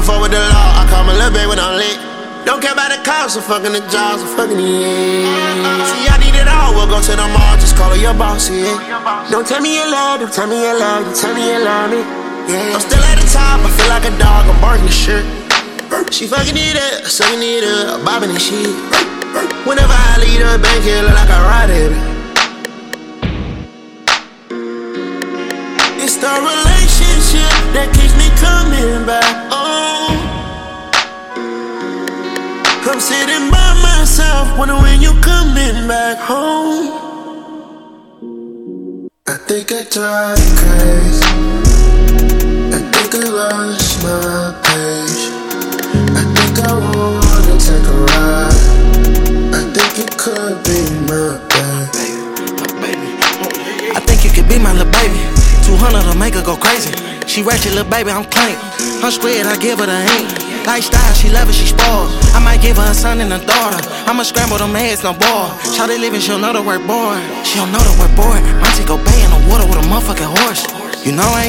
don't fuck with the law. I call my little baby when I'm lit. Don't care about the cops, I'm fucking the jobs, I'm fucking the ends. See, I need it all, we'll go to the mall, just call her your boss, yeah. Don't tell me you love, don't tell me you love, don't tell me you love me, yeah. I'm still at the top, I feel like a dog, I'm barking the shit. She fucking it up, sucking it up, bobbing and shit. Whenever I leave the bank, it look like I ride it. It's the relationship that keeps me coming back, oh. I'm sitting by myself, wondering when you coming back home. I think I drive you crazy. I think I lost my page. I think I wanna take a ride. I think you could be my baby. I think you could be my little baby. 200 to make her go crazy. She ratchet, little baby, I'm clean. I'm squared, I give her the ink. Lifestyle, she love it, she spoiled. I might give her a son and a daughter. I'ma scramble them eggs, no ball. Shawty living, she'll know the word boy. She don't know the word boy. Auntie go bay in the water with a motherfucking horse. You know I ain't